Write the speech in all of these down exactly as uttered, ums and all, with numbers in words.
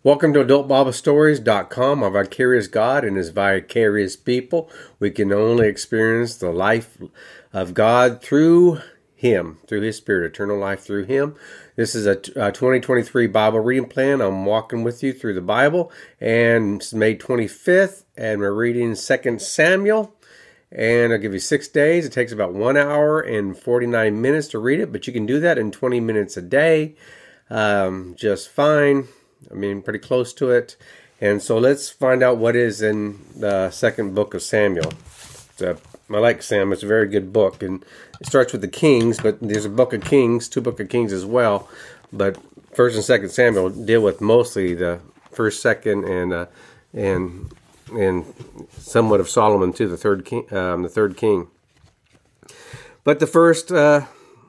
Welcome to Adult Bible Stories dot com, our vicarious God and His vicarious people. We can only experience the life of God through Him, through His Spirit, eternal life through Him. This is a, a twenty twenty-three Bible reading plan. I'm walking with you through the Bible, and it's May twenty-fifth, and we're reading Second Samuel. And I'll give you six days. It takes about one hour and forty-nine minutes to read it, but you can do that in twenty minutes a day, um, just fine. I mean, pretty close to it. And so let's find out what is in the second book of Samuel. It's a, I like Samuel. It's a very good book. And it starts with the Kings, but there's a book of Kings, two book of Kings as well. But first and second Samuel deal with mostly the first, second, and uh, and and somewhat of Solomon too, the third king. Um, the third king. But the first uh,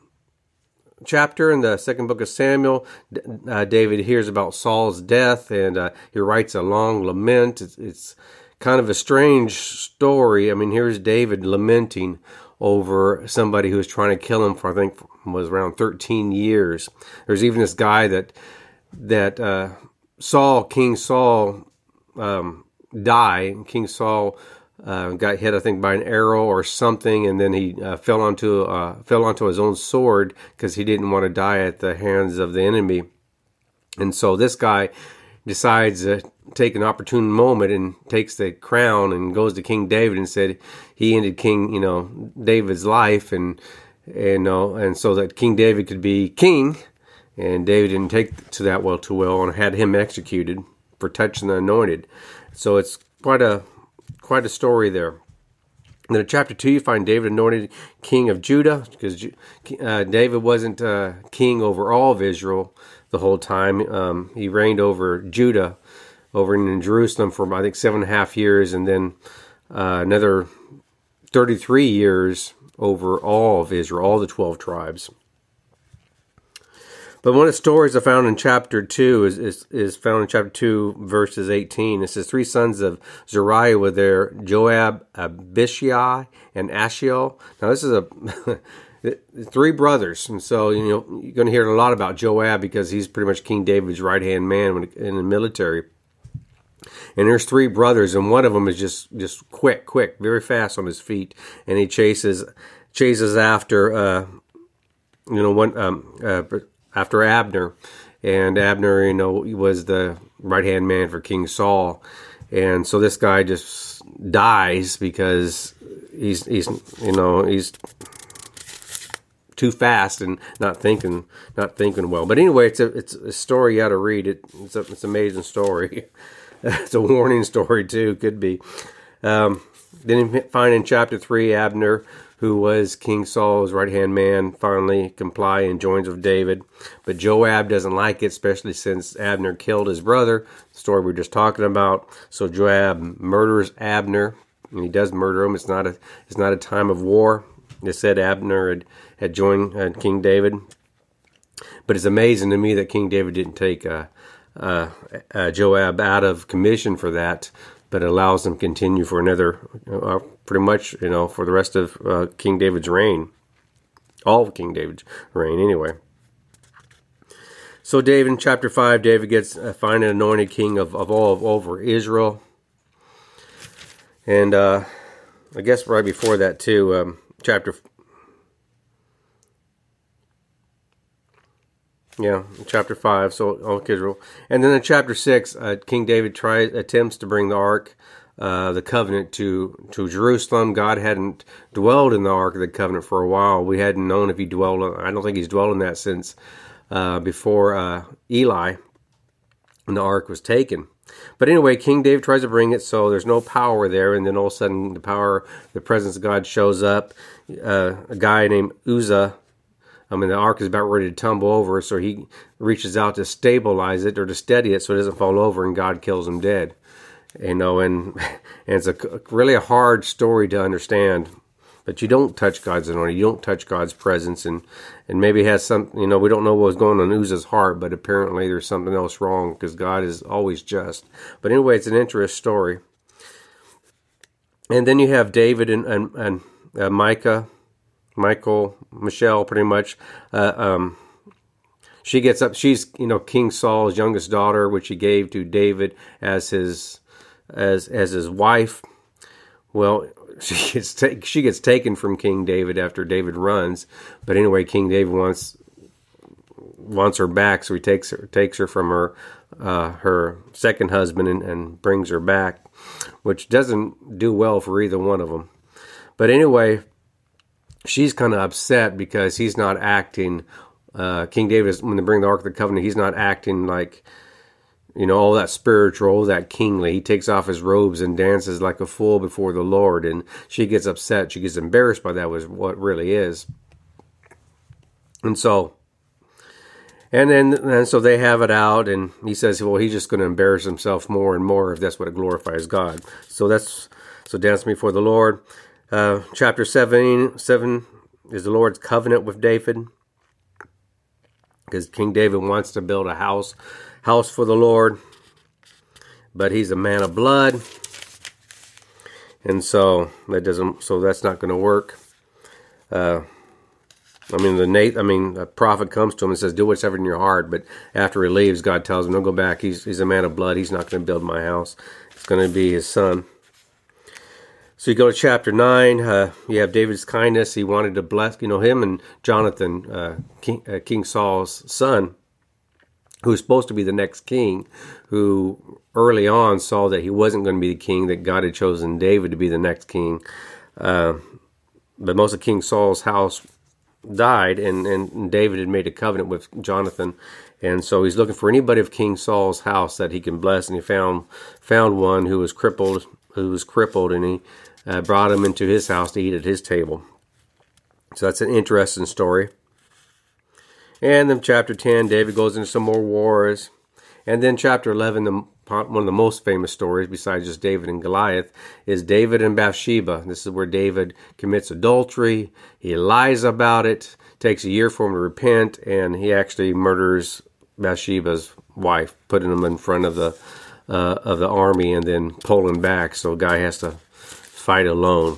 chapter in the second book of Samuel, uh, David hears about Saul's death, and uh, he writes a long lament. It's, it's kind of a strange story. I mean, here's David lamenting over somebody who was trying to kill him for, I think, was around thirteen years. There's even this guy that that uh, Saul, King Saul, um, died. King Saul Uh, got hit, I think, by an arrow or something, and then he uh, fell onto uh, fell onto his own sword because he didn't want to die at the hands of the enemy. And so this guy decides to take an opportune moment and takes the crown and goes to King David and said he ended King, you know, David's life, and and uh, and so that King David could be king. And David didn't take to that well too well and had him executed for touching the anointed. So it's quite a Quite a story there. And then in chapter two, you find David anointed king of Judah, because uh, David wasn't uh, king over all of Israel the whole time. Um, he reigned over Judah, over in Jerusalem for, I think, seven and a half years, and then uh, another thirty-three years over all of Israel, all the twelve tribes. But one of the stories I found in chapter two is, is, is found in chapter two, verses eighteen. It says, three sons of Zeruiah were there, Joab, Abishai, and Ashiel. Now, this is a three brothers. And so, you know, you're going to hear a lot about Joab because he's pretty much King David's right-hand man in the military. And there's three brothers, and one of them is just, just quick, quick, very fast on his feet. And he chases chases after, uh, you know, one... Um, uh, after Abner, and Abner, you know, was the right-hand man for King Saul, and so this guy just dies because he's, he's, you know, he's too fast and not thinking, not thinking well. But anyway, it's a, it's a story you got to read. It, it's a, it's an amazing story. It's a warning story too, could be. Um, then you find in chapter three, Abner, who was King Saul's right-hand man, finally comply and joins with David. But Joab doesn't like it, especially since Abner killed his brother, the story we were just talking about. So Joab murders Abner, and he does murder him. It's not a it's not a time of war. They said Abner had, had joined uh, King David. But it's amazing to me that King David didn't take uh, uh, uh, Joab out of commission for that, but allows them to continue for another, uh, pretty much, you know, for the rest of uh, King David's reign. All of King David's reign, anyway. So David, in chapter five, David gets uh, finally anointed king of, of all of over Israel. And uh, I guess right before that, too, um, chapter... Yeah, chapter five, so all Israel. And then in chapter six, uh, King David tries attempts to bring the Ark, uh, the covenant, to, to Jerusalem. God hadn't dwelled in the Ark of the covenant for a while. We hadn't known if he dwelled, I don't think he's dwelled in that since uh, before uh, Eli, and the Ark was taken. But anyway, King David tries to bring it, so there's no power there, and then all of a sudden the power, the presence of God shows up. Uh, a guy named Uzzah, I mean, the ark is about ready to tumble over, so he reaches out to stabilize it or to steady it so it doesn't fall over, and God kills him dead. You know, and, and it's a, really a hard story to understand. But you don't touch God's anointing. You don't touch God's presence, and, and maybe it has some, you know, we don't know what was going on in Uzzah's heart, but apparently there's something else wrong because God is always just. But anyway, it's an interesting story. And then you have David and, and, and uh, Micah. Michael, Michelle, pretty much, uh, um, she gets up. She's, you know, King Saul's youngest daughter, which he gave to David as his as as his wife. Well, she gets ta- she gets taken from King David after David runs. But anyway, King David wants wants her back, so he takes her takes her from her uh, her second husband and, and brings her back, which doesn't do well for either one of them. But anyway, she's kind of upset because he's not acting. Uh, King David, is, when they bring the Ark of the Covenant, he's not acting like, you know, all that spiritual, all that kingly. He takes off his robes and dances like a fool before the Lord, and she gets upset. She gets embarrassed by that, was what it really is. And so, and then and so they have it out, and he says, well, he's just going to embarrass himself more and more if that's what it glorifies God. So that's so dance before the Lord. Uh, chapter seven, seven is the Lord's covenant with David, because King David wants to build a house, house for the Lord, but he's a man of blood, and so that doesn't. So that's not going to work. Uh, I mean, the Nate. I mean, the prophet comes to him and says, "Do whatever in your heart." But after he leaves, God tells him, "Don't go back. He's he's a man of blood. He's not going to build my house. It's going to be his son." So you go to chapter nine. Uh, you have David's kindness. He wanted to bless, you know, him and Jonathan, uh, King, uh, King Saul's son, who's supposed to be the next king, who early on saw that he wasn't going to be the king, that God had chosen David to be the next king. Uh, but most of King Saul's house died, and, and David had made a covenant with Jonathan. And so he's looking for anybody of King Saul's house that he can bless, and he found found one who was crippled, who was crippled, and he uh, brought him into his house to eat at his table. So that's an interesting story. And then chapter ten, David goes into some more wars. And then chapter eleven, the, one of the most famous stories, besides just David and Goliath, is David and Bathsheba. This is where David commits adultery. He lies about it. Takes a year for him to repent, and he actually murders Bathsheba's wife, putting him in front of the uh, of the army and then pulling back. So a guy has to fight alone.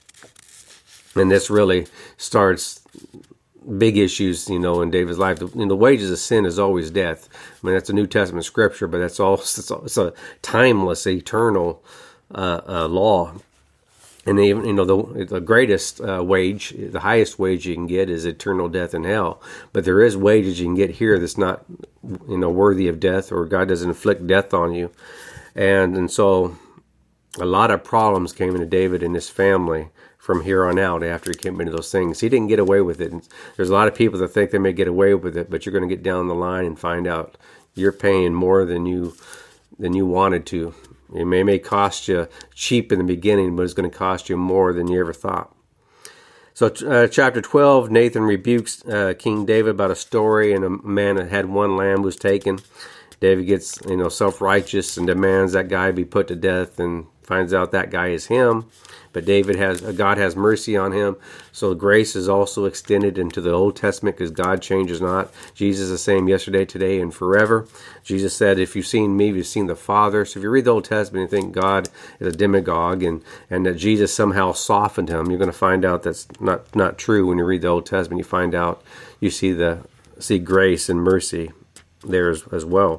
And this really starts big issues, you know, in David's life. The, you know, the wages of sin is always death. I mean, that's a New Testament scripture, but that's all. It's, it's a timeless, eternal uh, uh, law. And even, you know, the the greatest uh, wage, the highest wage you can get is eternal death in hell. But there is wages you can get here that's not, you know, worthy of death, or God doesn't inflict death on you. And and so a lot of problems came into David and his family from here on out after he came into those things. He didn't get away with it. And there's a lot of people that think they may get away with it, but you're going to get down the line and find out you're paying more than you than you wanted to. It may, may cost you cheap in the beginning, but it's going to cost you more than you ever thought. So uh, chapter twelve, Nathan rebukes uh, King David about a story, and a man that had one lamb was taken. David gets, you know, self-righteous and demands that guy be put to death, and finds out that guy is him. But David has, God has mercy on him. So grace is also extended into the Old Testament, because God changes not. Jesus is the same yesterday, today, and forever. Jesus said, if you've seen me, you've seen the Father. So if you read the Old Testament and think God is a demagogue, and, and that Jesus somehow softened him, you're going to find out that's not, not true. When you read the Old Testament, you find out, you see the see grace and mercy there as, as well.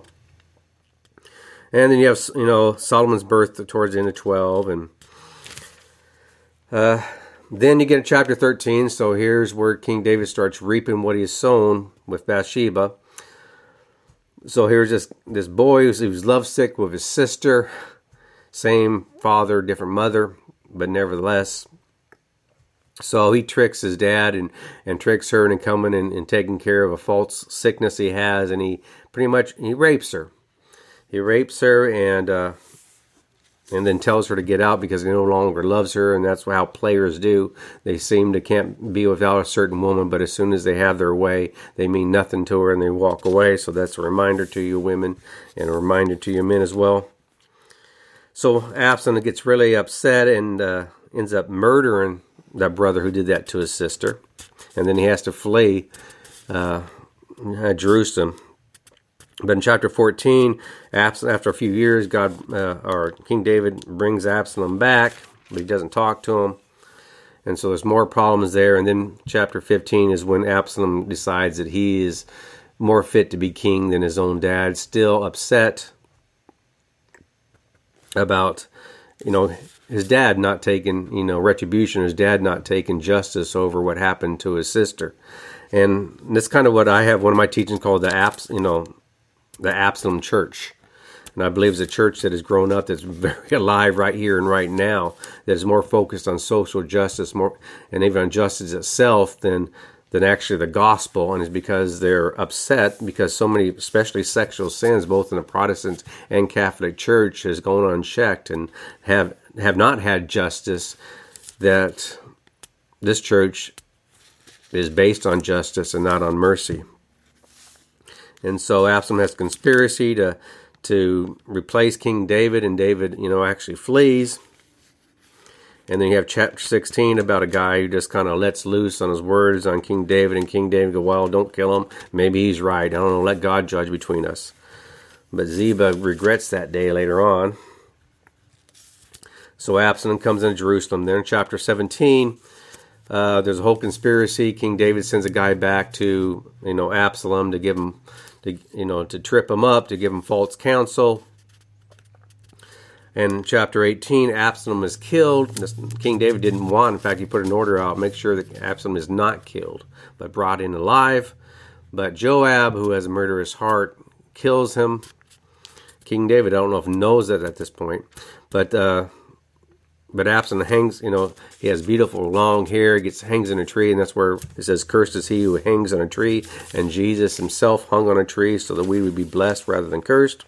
And then you have, you know, Solomon's birth towards the end of twelve, and uh, then you get to chapter thirteen. So here's where King David starts reaping what he has sown with Bathsheba. So here's this this boy who's, who's lovesick with his sister, same father, different mother, but nevertheless. So he tricks his dad and, and tricks her into coming and, and taking care of a false sickness he has, and he pretty much he rapes her. He rapes her and uh, and then tells her to get out because he no longer loves her, and that's how players do. They seem to can't be without a certain woman, but as soon as they have their way, they mean nothing to her and they walk away. So that's a reminder to you women, and a reminder to you men as well. So Absalom gets really upset and uh, ends up murdering that brother who did that to his sister, and then he has to flee uh, Jerusalem. But in chapter fourteen, after a few years, God uh, or King David brings Absalom back, but he doesn't talk to him, and so there's more problems there. And then chapter fifteen is when Absalom decides that he is more fit to be king than his own dad, still upset about, you know, his dad not taking, you know, retribution, his dad not taking justice over what happened to his sister. And that's kind of what I have one of my teachings called the Abs, you know, the Absalom Church. And I believe it's a church that has grown up, that's very alive right here and right now, that is more focused on social justice, more, and even on justice itself than than actually the gospel. And it's because they're upset because so many, especially sexual sins, both in the Protestant and Catholic Church, has gone unchecked and have have not had justice, that this church is based on justice and not on mercy. And so Absalom has conspiracy to to replace King David, and David, you know, actually flees. And then you have chapter sixteen about a guy who just kind of lets loose on his words on King David, and King David go, well, don't kill him. Maybe he's right. I don't know. Let God judge between us. But Ziba regrets that day later on. So Absalom comes into Jerusalem. Then in chapter seventeen, uh, there's a whole conspiracy. King David sends a guy back to, you know, Absalom to give him, to, you know, to trip him up, to give him false counsel. And in chapter eighteen, Absalom is killed. This, King David didn't want, in fact, he put an order out, make sure that Absalom is not killed, but brought in alive. But Joab, who has a murderous heart, kills him. King David, I don't know if he knows that at this point, but uh, but Absalom hangs, you know, he has beautiful long hair, gets hangs in a tree, and that's where it says, cursed is he who hangs on a tree, and Jesus himself hung on a tree so that we would be blessed rather than cursed.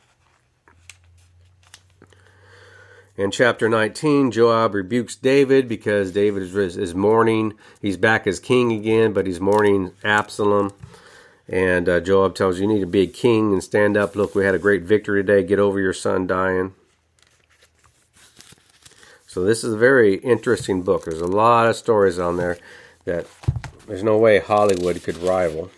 In chapter nineteen, Joab rebukes David because David is, is mourning. He's back as king again, but he's mourning Absalom. And uh, Joab tells you, you need to be a king and stand up. Look, we had a great victory today. Get over your son dying. So this is a very interesting book. There's a lot of stories on there that there's no way Hollywood could rival.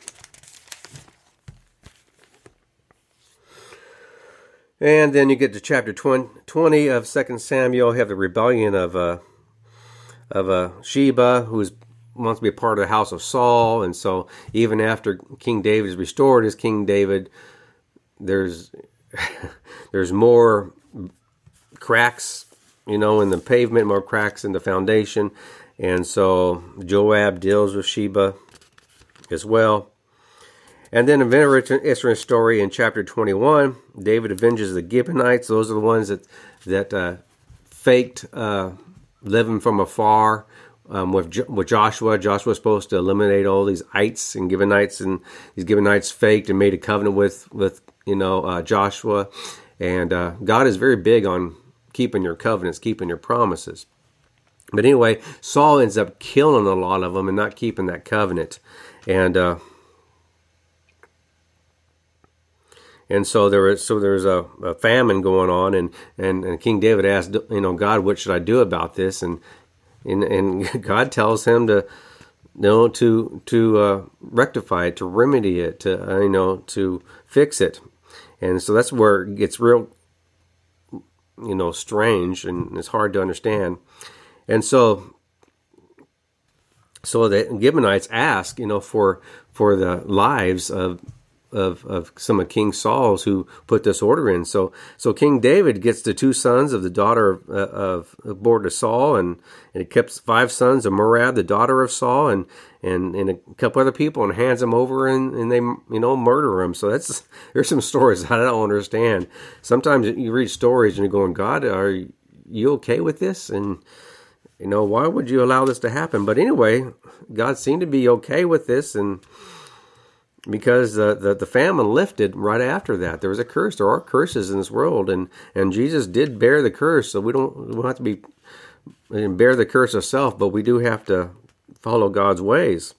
And then you get to chapter twenty of Second Samuel. You have the rebellion of uh, of uh, Sheba, who wants to be a part of the house of Saul. And so even after King David is restored as King David, there's there's more cracks, you know, in the pavement, more cracks in the foundation. And so Joab deals with Sheba as well. And then a very interesting story in chapter twenty-one. David avenges the Gibeonites. Those are the ones that that uh, faked uh, living from afar um, with jo- with Joshua. Joshua was supposed to eliminate all these ites and Gibeonites, and these Gibeonites faked and made a covenant with with you know uh, Joshua. And uh, God is very big on keeping your covenants, keeping your promises. But anyway, Saul ends up killing a lot of them and not keeping that covenant. And uh, And so there was so there's a, a famine going on, and, and, and King David asked, you know, God, what should I do about this? And and, and God tells him to, you know, to to uh, rectify it, to remedy it, to uh, you know, to fix it. And so that's where it gets real, you know, strange, and it's hard to understand. And so, so the Gibeonites ask, you know, for for the lives of. Of, of some of King Saul's who put this order in. So so King David gets the two sons of the daughter of, uh, of, of born to Saul, and, and he kept five sons of Merab, the daughter of Saul, and, and, and a couple other people, and hands them over, and, and they, you know, murder them. So that's there's some stories I don't understand. Sometimes you read stories and you're going, God, are you okay with this? And you know, why would you allow this to happen? But anyway, God seemed to be okay with this, and because the, the, the famine lifted right after that. There was a curse. There are curses in this world, and, and Jesus did bear the curse, so we don't, we don't have to be bear the curse ourselves, but we do have to follow God's ways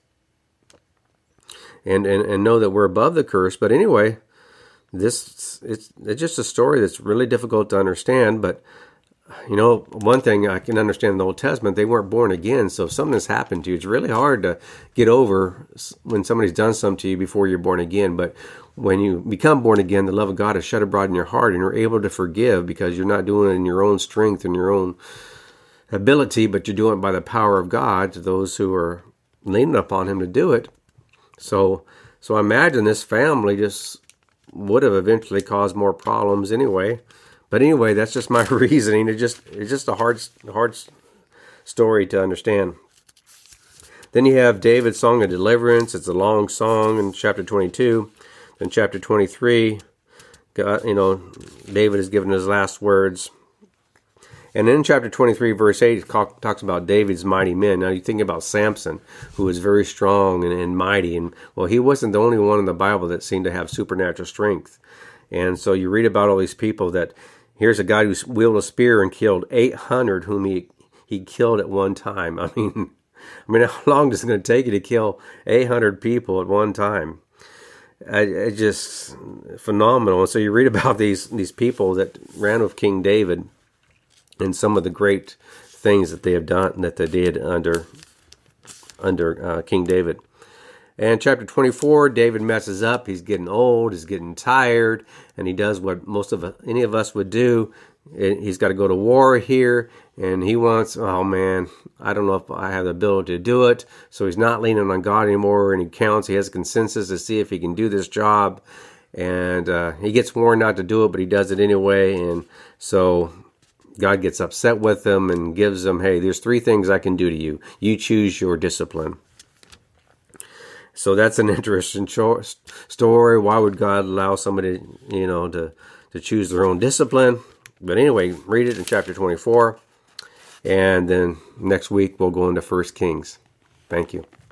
and, and, and know that we're above the curse. But anyway, this it's, it's just a story that's really difficult to understand, but you know, one thing I can understand in the Old Testament, they weren't born again. So if something has happened to you, it's really hard to get over when somebody's done something to you before you're born again. But when you become born again, the love of God is shed abroad in your heart, and you're able to forgive because you're not doing it in your own strength and your own ability, but you're doing it by the power of God to those who are leaning upon Him to do it. So, So I imagine this family just would have eventually caused more problems anyway. But anyway, that's just my reasoning. It just it's just a hard hard story to understand. Then you have David's Song of Deliverance. It's a long song in chapter twenty-two. Then chapter twenty-three, God, you know, David is given his last words. And in chapter twenty-three, verse eight, it talks about David's mighty men. Now you think about Samson, who was very strong and, and mighty. And, well, he wasn't the only one in the Bible that seemed to have supernatural strength. And so you read about all these people that, here's a guy who wielded a spear and killed eight hundred whom he, he killed at one time. I mean, I mean, how long is it going to take you to kill eight hundred people at one time? It's just phenomenal. And so you read about these these people that ran with King David, and some of the great things that they have done, that they did under under uh, King David. And chapter twenty-four, David messes up. He's getting old. He's getting tired, and he does what most of any of us would do. He's got to go to war here, and he wants, oh man, I don't know if I have the ability to do it. So he's not leaning on God anymore, and he counts. He has a consensus to see if he can do this job, and uh, he gets warned not to do it, but he does it anyway. And so God gets upset with him and gives him, hey, there's three things I can do to you. You choose your discipline. So that's an interesting story. Why would God allow somebody, you know, to, to choose their own discipline? But anyway, read it in chapter twenty-four. And then next week we'll go into First Kings. Thank you.